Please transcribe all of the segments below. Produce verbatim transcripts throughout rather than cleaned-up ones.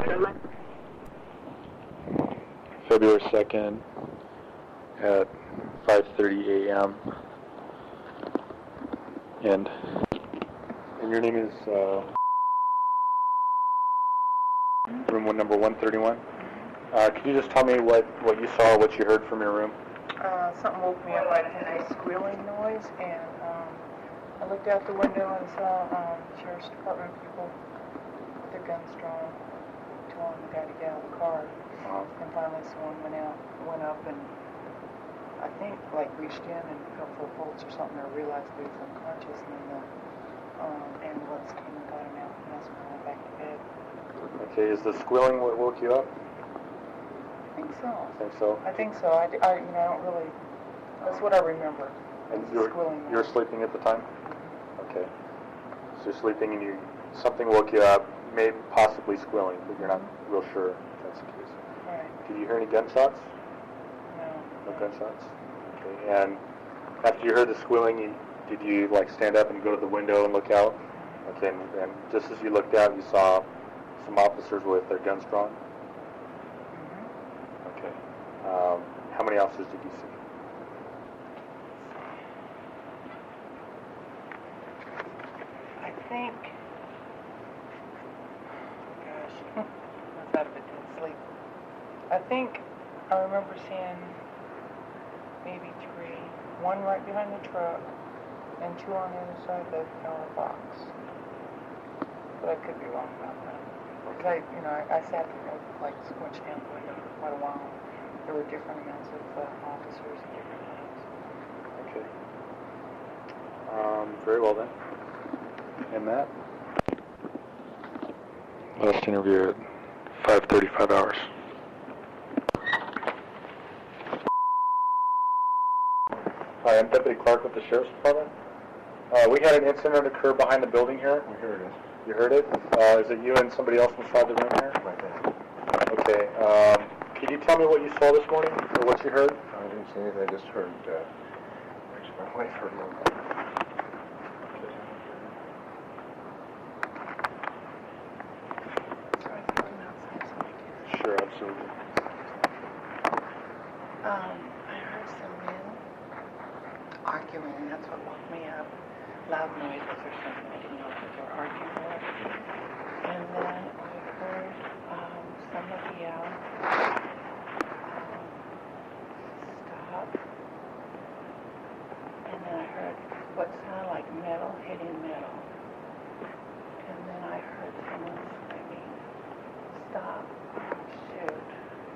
February second at five thirty a m And and your name is uh, room one number one thirty-one. Uh, could you just tell me what, what you saw, what you heard from your room? Uh, something woke me up. I heard a squealing noise, and um, I looked out the window and saw um, sheriff's department people with their guns drawn, telling the guy to get out of the car. Uh-huh. And finally, someone went out, went up, and I think like reached in and felt for bolts or something, or realized he was unconscious, and then the um, ambulance came and got him out, and that's when I went back to bed. Okay, is the squealing what woke you up? I think so. I think so. I think so. I, I you know, I don't really. That's what I remember. And you're you were sleeping at the time? Okay. So you're sleeping and you something woke you up, maybe possibly squealing, but you're not real sure if that's the case. Right. Did you hear any gunshots? No. No gunshots. Okay. And after you heard the squealing, you, did you like stand up and go to the window and look out? Okay. And, and just as you looked out, you saw some officers with their guns drawn. Um, how many officers did you see? I think, gosh, I was out of a dead sleep. I think I remember seeing maybe three. One right behind the truck, and two on the other side of the power box. But I could be wrong about that. Because I, you know, I, I sat there like squinched down the window for quite a while. There were different amounts of uh, officers at different times. Okay. Um, very well then. And Matt? Last interview at five thirty-five hours. Hi, I'm Deputy Clark with the Sheriff's Department. Uh, we had an incident occur behind the building here. We heard it. You heard it? Uh, is it you and somebody else inside the room here? Right there. Okay. Um, Can you tell me what you saw this morning, or what you heard? I didn't see anything. I just heard, uh, actually my wife heard a little bit. Sorry, I came outside so I could. Sure, absolutely. Um, I heard some men arguing, and that's what woke me up. Loud noises or something. I didn't know if they were arguing or what. And then I heard um, somebody yell. And then I heard what sounded like metal hitting metal. And then I heard someone screaming, "Stop, shoot."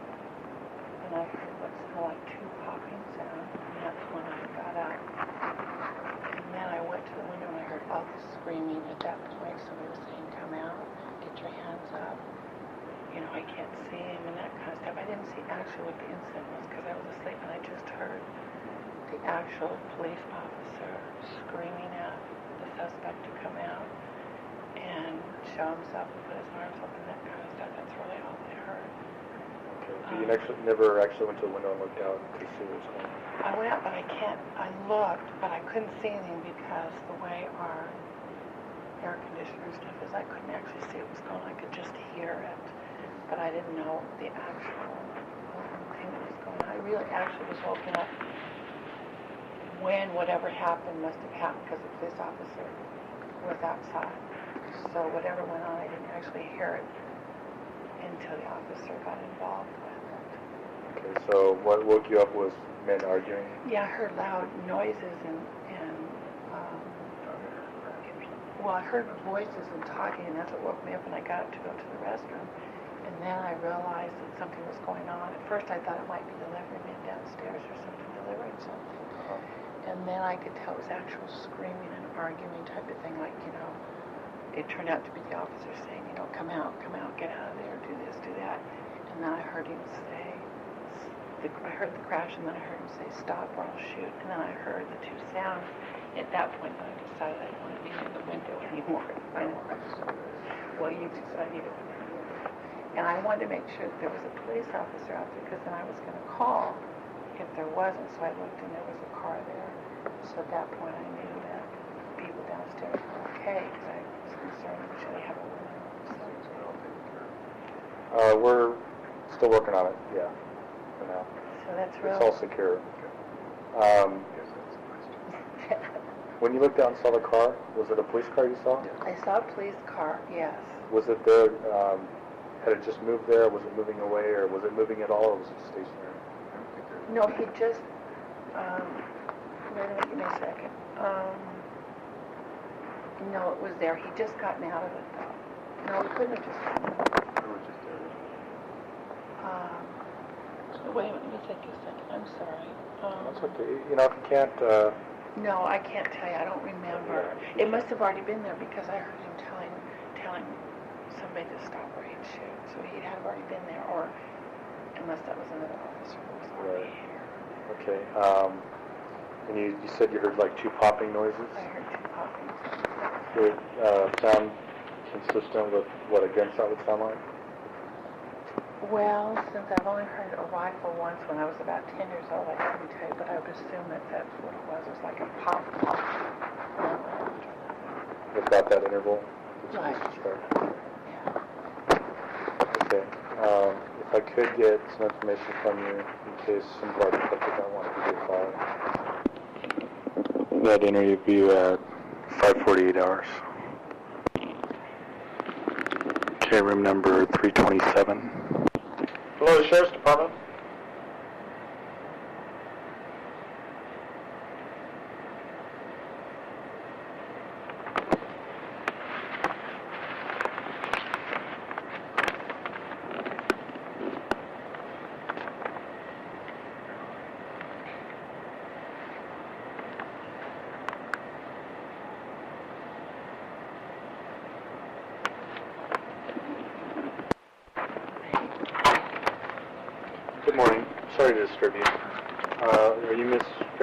And I heard what sounded like two popping sounds, and that's when I got up. And then I went to the window and I heard others screaming. At that point, somebody was saying, "Come out, get your hands up. You know, I can't see him," and that kind of stuff. I didn't see actually what the incident was because I was asleep, and I just heard the actual police officer screaming at the suspect to come out and show himself and put his arms up and that kind of stuff. That's really all I heard. Okay. So you next, never actually went to the window and looked out to see what was going on? I went out, but I can't. I looked, but I couldn't see anything because the way our air conditioner stuff is, I couldn't actually see what was going on. I could just hear it, but I didn't know the actual thing that was going on. I really actually was woken up when whatever happened must have happened because the police officer was outside. So whatever went on, I didn't actually hear it until the officer got involved with it. Okay, so what woke you up was men arguing? Yeah, I heard loud noises and, and um, well, I heard voices and talking, and that's what woke me up when I got up to go to the restroom. And then I realized that something was going on. At first I thought it might be delivery man downstairs or something, delivering something. Uh-huh. And then I could tell it was actual screaming and arguing type of thing, like, you know, it turned out to be the officer saying, you know, come out, come out, get out of there, do this, do that. And then I heard him say, the, I heard the crash, and then I heard him say, stop or I'll shoot. And then I heard the two sounds. At that point, I decided I didn't want to be near the window anymore. I well, you decided to. And I wanted to make sure that there was a police officer out there, because then I was going to call if there wasn't. So I looked, and there was a car there. So at that point, I knew that people downstairs were okay, because I was concerned, should they have a window? So, Uh, we're still working on it, yeah, for now. So that's It's really... all secure. Um, when you looked out and saw the car, was it a police car you saw? I saw a police car, yes. Was it there, um, had it just moved there, was it moving away, or was it moving at all, or was it stationary? No, he just, um, wait a minute, give me a second. Um, no, it was there. He just gotten out of it, though. No, he couldn't have just gotten out of it. Um, wait a minute, let me take a second. I'm sorry. Um, That's okay. You know, if you can't, uh... No, I can't tell you. I don't remember. It must have already been there because I heard him telling, telling somebody to stop or he'd shoot. So he'd have already been there, or unless that was another officer who was already Right. here. Okay, um, and you, you said you heard like two popping noises? I heard two popping. Did it uh, sound consistent with what a gunshot would sound like? Well, since I've only heard a rifle once when I was about ten years old, I couldn't tell you, but I would assume that that's what it was. It was like a pop, pop. With about that interval? Right. Yeah. Okay. Um, if I could get some information from you in case some of our detectives don't want to give you a call. That interview at five forty-eight hours. Okay, room number three twenty-seven. Hello, Sheriff's Department. Good morning. Sorry to disturb you. Uh, are you Miss Fair?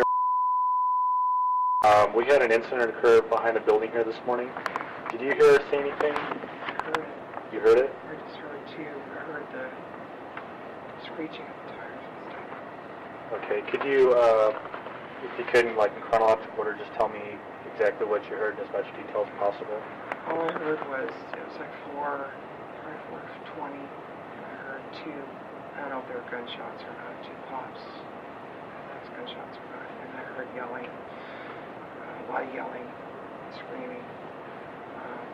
Um, we had an incident occur behind the building here this morning. Did you hear or see anything? I heard it. You heard it? I just heard too. I heard the screeching of the tires and stuff. Okay. Could you, uh, if you could, like in chronological order, just tell me exactly what you heard in as much detail as possible? All I heard was it was like four, probably four twenty. And I heard two. I don't know if they were gunshots or not. Two pops. That's gunshots or not. And I heard yelling. Uh, a lot of yelling, screaming. Um,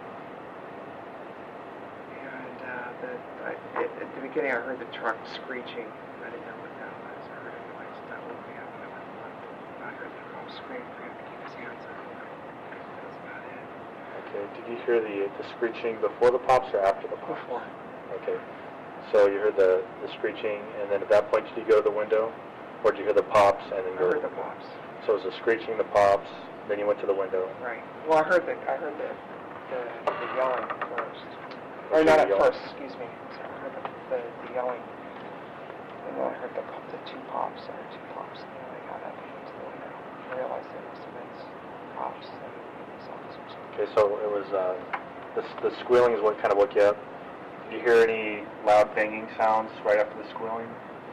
and uh, the I, it, at the beginning, I heard the truck screeching. I didn't know what that was. I heard a noise that woke me up, and I went and looked. I heard the cop scream for him to keep his hands up. That was about it. Okay. Did you hear the the screeching before the pops or after the pops? Before. Okay. So you heard the, the screeching, and then at that point, did you go to the window? Or did you hear the pops and then I go heard to the pops. So it was the screeching, the pops, then you went to the window. Right. Well, I heard the I heard the the, the yelling first. Or Okay, not the at yelling. first. Excuse me. So I heard the, the, the yelling, and then I heard the the two pops. I heard two pops, and then I got up and went to the window. I realized there must have been cops and police officers. Okay, so it was, uh, the, the squealing is what kind of woke you up. Did you hear any loud banging sounds right after the squealing?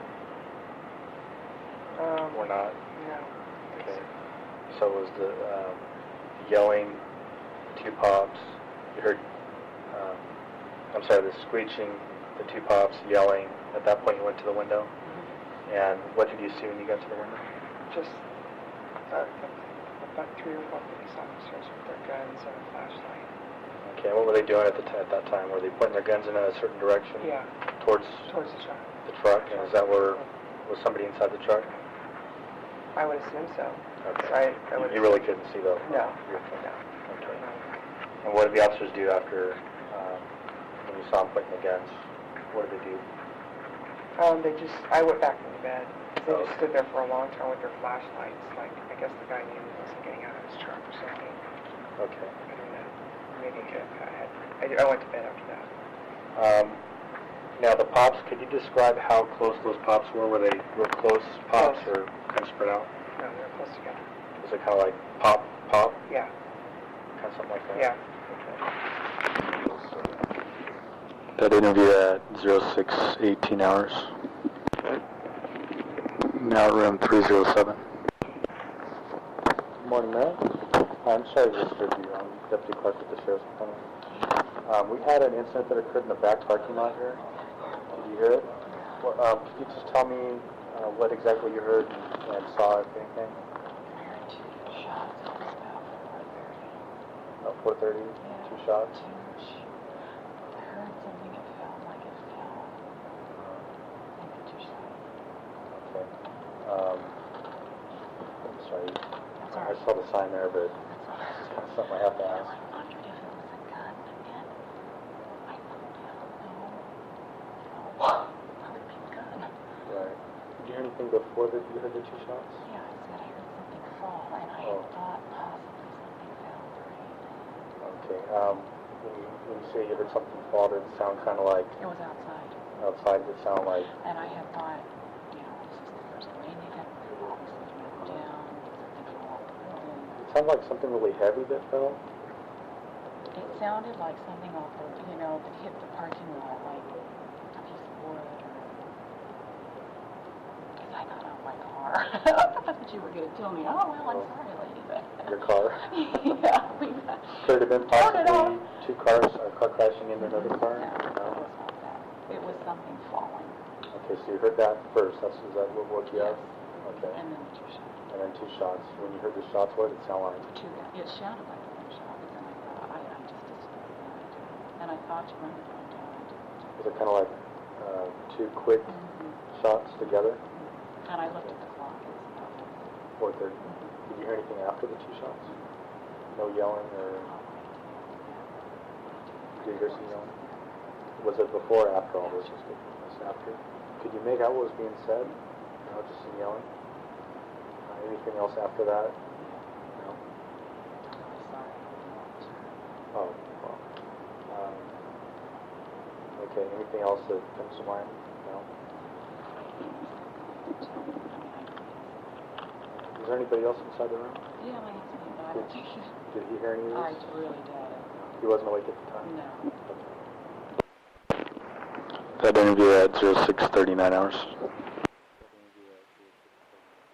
Um, Or not? No. Okay. So it was the um, yelling, two pops, you heard, um, I'm sorry, the screeching, the two pops, yelling. At that point you went to the window. Mm-hmm. And what did you see when you got to the window? Just uh, about three or four police officers with their guns and a flashlight. Okay, what were they doing at the t- at that time? Were they pointing their guns in a certain direction? Yeah. Towards Towards the truck. the truck? And is that where, was somebody inside the truck? I would assume so. Okay. I, I would You really assume- couldn't see though? No. Your- No. Okay. No. And what did the officers do after, um, when you saw them pointing the guns? What did they do? Um, they just, I went back into bed. They Oh. just stood there for a long time with their flashlights. Like, I guess the guy knew he wasn't getting out of his truck or something. Okay. I don't know. Maybe I had, I, I went to bed after that. Um, now the pops, could you describe how close those pops were? Were they real close pops Close. or kind of spread out? No, they were close together. Was it kind of like pop, pop? Yeah. Kind of something like that? Yeah. That interview at zero six eighteen hours. Now at room three oh seven. Good morning, Matt. I'm sorry to disturb you. I'm Deputy Clark at the Sheriff's Department. Um, we had an incident that occurred in the back parking lot here. hear it? Well, um, could you just tell me uh, what exactly you heard and, and saw, if anything? I heard two shots. It was about four thirty. About four thirty, Yeah. two shots? Two sh- I heard something. It felt like it fell. And then two shots. Okay. Um, I'm sorry. That's I all right. saw the sign there, but That's all right. it's kind of something I have to I ask. wondered if it was a gun, and then I thought, no, no, not a big gun. Right. Did you hear anything before that you heard the two shots? Yeah, I said I heard something fall, and I Oh. thought possibly something fell during. Okay. Um, when you, when you say you heard something fall, did it sound kind of like It was outside, outside? Did it sound like and I had thought, you know, this is the first rain they've had. Obviously, it went down, something fall. it sounded like something really heavy that fell? It sounded like something off the, you know, that hit the parking lot, like a piece of wood, or. Because I got out my car. I thought that you were going to tell me, oh, well, I'm sorry, lady. But Your car? yeah, we. Could it have been Turn it possibly off. two cars, a car crashing into another car? No, it was not that. It was something falling. Okay, so you heard that first. That's is that what woke you Yes. up? Okay. And then the two shots. And then two shots. When you heard the shots, what did it sound like? Two guns. It sounded like a gunshot, but then I thought, I, I just discovered that. And I thought you were going to die. Was it kind of like uh, two quick Mm-hmm. shots together? And I looked at the clock. It was about Four thirty. Did you hear anything after the two shots? No yelling or did you hear some yelling? Was it before or after all this? Was it after? Could you make out what was being said? No, just some yelling. Uh, anything else after that? No. sorry. Oh, well. Um, okay, anything else that comes to mind? No? Is there anybody else inside the room? Yeah, my husband, but I don't think he, Did he hear any of I this? really doubt it. He wasn't awake at the time? No. That interview at oh six thirty-nine hours.